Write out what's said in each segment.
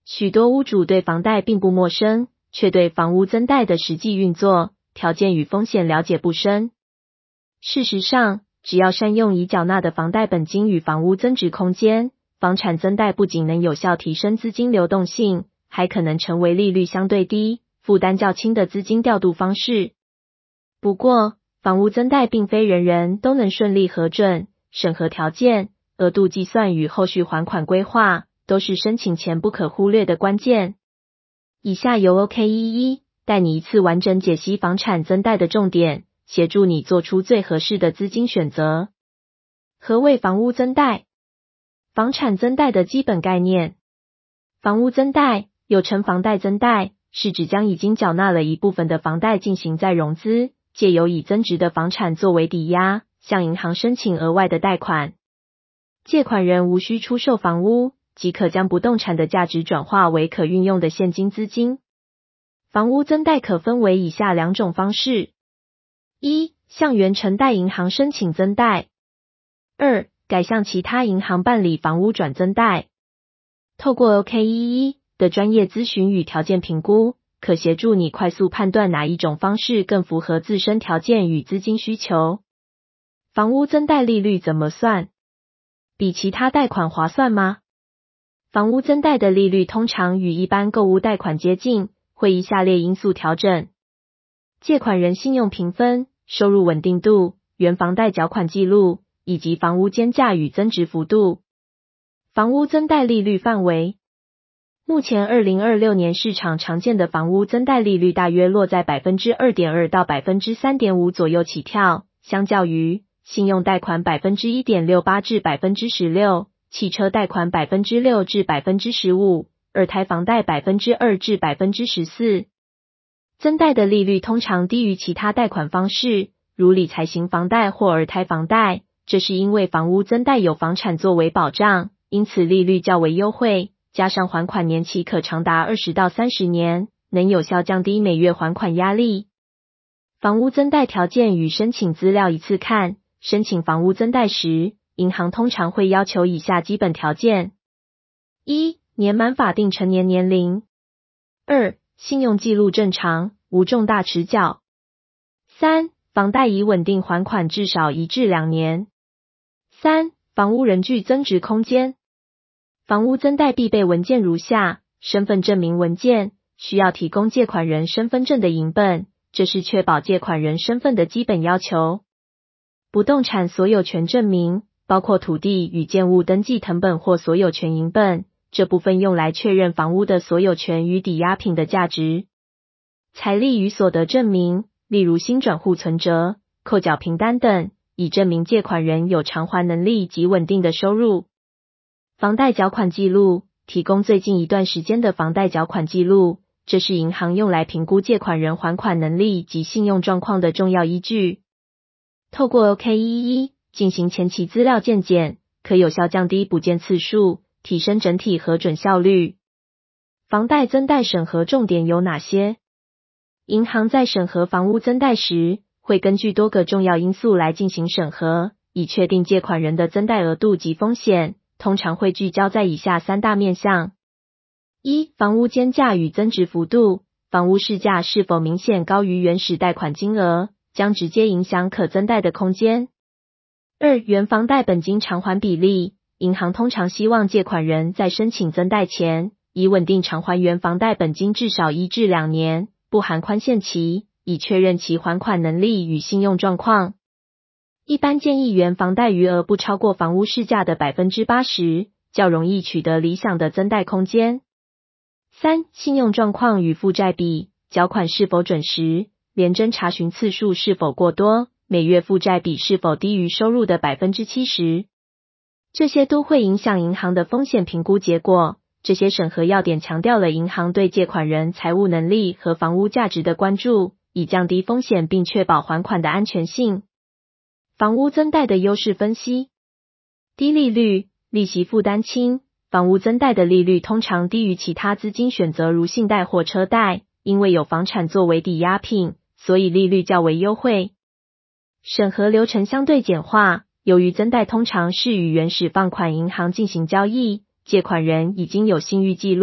许多屋主对房贷并不陌生，却对房屋增贷的实际运作、条件与风险了解不深。事实上，只要善用已缴纳的房贷本金与房屋增值空间，房产增贷不仅能有效提升资金流动性，还可能成为利率相对低、负担较轻的资金调度方式。不过，房屋增贷并非人人都能顺利核准，审核条件、额度计算与后续还款规划都是申请前不可忽略的关键。以下由 OK11 带你一次完整解析房产增贷的重点，协助你做出最合适的资金选择。何谓房屋增贷？房产增贷的基本概念。房屋增贷又称房贷增贷，是指将已经缴纳了一部分的房贷进行再融资，借由以增值的房产作为抵押，向银行申请额外的贷款。借款人无需出售房屋，即可将不动产的价值转化为可运用的现金资金。房屋增贷可分为以下两种方式：一、向原承贷银行申请增贷；二、改向其他银行办理房屋转增贷。透过 OK11 的专业咨询与条件评估，可协助你快速判断哪一种方式更符合自身条件与资金需求。房屋增贷利率怎么算？比其他贷款划算吗？房屋增贷的利率通常与一般购物贷款接近，会依下列因素调整：借款人信用评分、收入稳定度、原房贷缴款记录，以及房屋间价与增值幅度。房屋增贷利率范围。目前2026年市场常见的房屋增贷利率大约落在 2.2% 到 3.5% 左右起跳，相较于信用贷款 1.68% 至 16%， 汽车贷款 6% 至 15%， 二胎房贷 2% 至 14%。增贷的利率通常低于其他贷款方式，如理财型房贷或二胎房贷，这是因为房屋增贷有房产作为保障，因此利率较为优惠，加上还款年期可长达20到30年，能有效降低每月还款压力。房屋增贷条件与申请资料一次看。申请房屋增贷时，银行通常会要求以下基本条件：一、年满法定成年年龄；二、信用记录正常，无重大迟缴；三、房贷已稳定还款至少1至2年；三、房屋仍具增值空间。房屋增贷必备文件如下：身份证明文件，需要提供借款人身份证的影本，这是确保借款人身份的基本要求。不动产所有权证明，包括土地与建物登记誊本或所有权影本，这部分用来确认房屋的所有权与抵押品的价值。财力与所得证明，例如新转户存折、扣缴凭单等，以证明借款人有偿还能力及稳定的收入。房贷缴款记录，提供最近一段时间的房贷缴款记录，这是银行用来评估借款人还款能力及信用状况的重要依据。透过 OK11 进行前期资料鉴检，可有效降低补件次数，提升整体核准效率。房贷增贷审核重点有哪些？银行在审核房屋增贷时，会根据多个重要因素来进行审核，以确定借款人的增贷额度及风险，通常会聚焦在以下3大面向：一、房屋间价与增值幅度，房屋市价是否明显高于原始贷款金额，将直接影响可增贷的空间。二、原房贷本金偿还比例，银行通常希望借款人在申请增贷前，以稳定偿还原房贷本金至少1至2年，不含宽限期，以确认其还款能力与信用状况。一般建议原房贷余额不超过房屋市价的 80%， 较容易取得理想的增贷空间。三、信用状况与负债比，缴款是否准时，联征查询次数是否过多，每月负债比是否低于收入的 70%。这些都会影响银行的风险评估结果。这些审核要点强调了银行对借款人财务能力和房屋价值的关注，以降低风险并确保还款的安全性。房屋增贷的优势分析。低利率，利息负担轻，房屋增贷的利率通常低于其他资金选择如信贷或车贷，因为有房产作为抵押品，所以利率较为优惠。审核流程相对简化，由于增贷通常是与原始放款银行进行交易，借款人已经有信誉记录，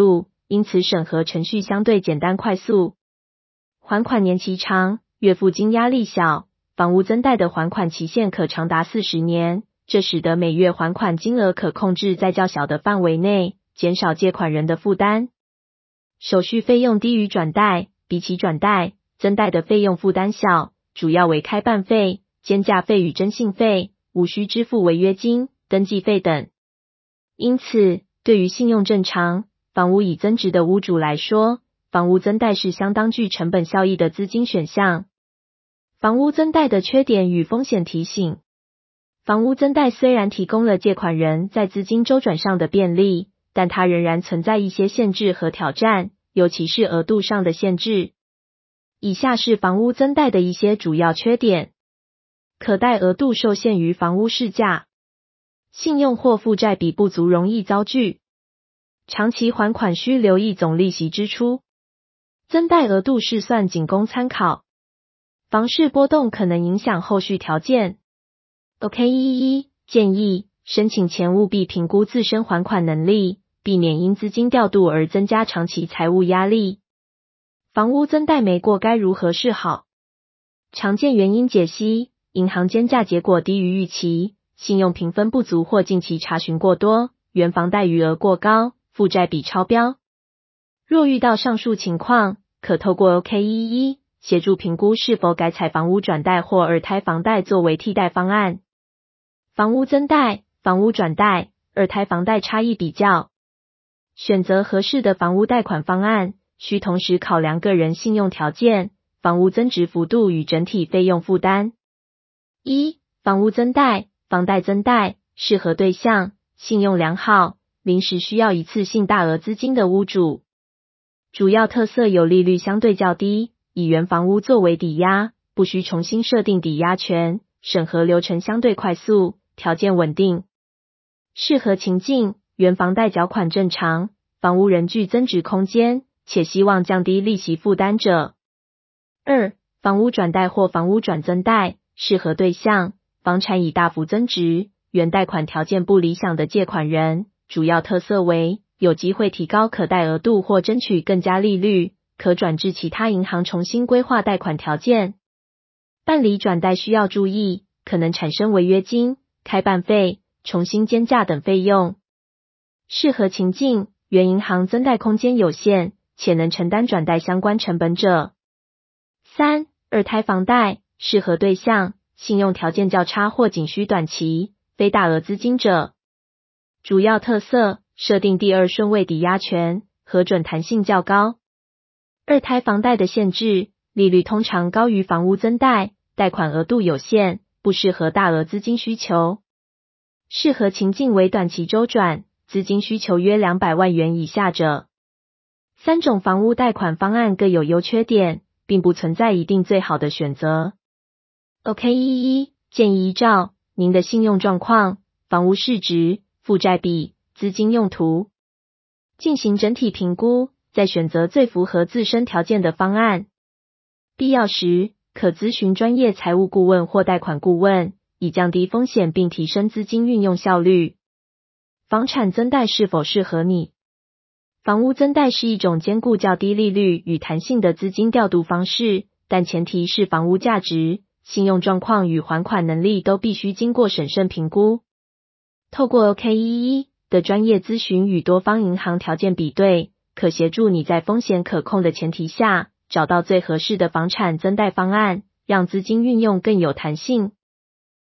因此审核程序相对简单快速。还款年期长，月付金压力小，房屋增贷的还款期限可长达40年，这使得每月还款金额可控制在较小的范围内，减少借款人的负担。手续费用低于转贷，比起转贷，增贷的费用负担小，主要为开办费、监价费与征信费，无需支付违约金、登记费等。因此，对于信用正常、房屋已增值的屋主来说，房屋增贷是相当具成本效益的资金选项。房屋增贷的缺点与风险提醒。房屋增贷虽然提供了借款人在资金周转上的便利，但它仍然存在一些限制和挑战，尤其是额度上的限制。以下是房屋增贷的一些主要缺点。可贷额度受限于房屋市价，信用或负债比不足容易遭拒，长期还款需留意总利息支出。增贷额度试算仅供参考，房市波动可能影响后续条件。OK11 建议，申请前务必评估自身还款能力，避免因资金调度而增加长期财务压力。房屋增贷没过该如何是好？常见原因解析：银行监价结果低于预期，信用评分不足或近期查询过多，原房贷余额过高，负债比超标。若遇到上述情况，可透过 OK11 协助评估是否改采房屋转贷或二胎房贷作为替代方案。房屋增贷、房屋转贷、二胎房贷差异比较。选择合适的房屋贷款方案，需同时考量个人信用条件、房屋增值幅度与整体费用负担。1、房屋增贷、房贷增贷，适合对象：信用良好、临时需要一次性大额资金的屋主。主要特色有利率相对较低，以原房屋作为抵押，不需重新设定抵押权，审核流程相对快速，条件稳定。适合情境：原房贷缴款正常，房屋仍具增值空间，且希望降低利息负担者。2、房屋转贷或房屋转增贷，适合对象：房产已大幅增值，原贷款条件不理想的借款人，主要特色为有机会提高可贷额度或争取更加利率，可转至其他银行重新规划贷款条件。办理转贷需要注意，可能产生违约金、开办费、重新监价等费用。适合情境：原银行增贷空间有限，且能承担转贷相关成本者。3、二胎房贷，适合对象：信用条件较差或仅需短期、非大额资金者。主要特色：设定第二顺位抵押权，核准弹性较高。二胎房贷的限制：利率通常高于房屋增贷，贷款额度有限，不适合大额资金需求。适合情境为短期周转，资金需求约200万元以下者。3种房屋贷款方案各有优缺点，并不存在一定最好的选择。OK11 建议依照您的信用状况、房屋市值、负债比、资金用途进行整体评估，再选择最符合自身条件的方案。必要时，可咨询专业财务顾问或贷款顾问，以降低风险并提升资金运用效率。房产增贷是否适合你？房屋增贷是一种兼顾较低利率与弹性的资金调度方式，但前提是房屋价值、信用状况与还款能力都必须经过审慎评估。透过 OK11 的专业咨询与多方银行条件比对，可协助你在风险可控的前提下，找到最合适的房产增贷方案，让资金运用更有弹性。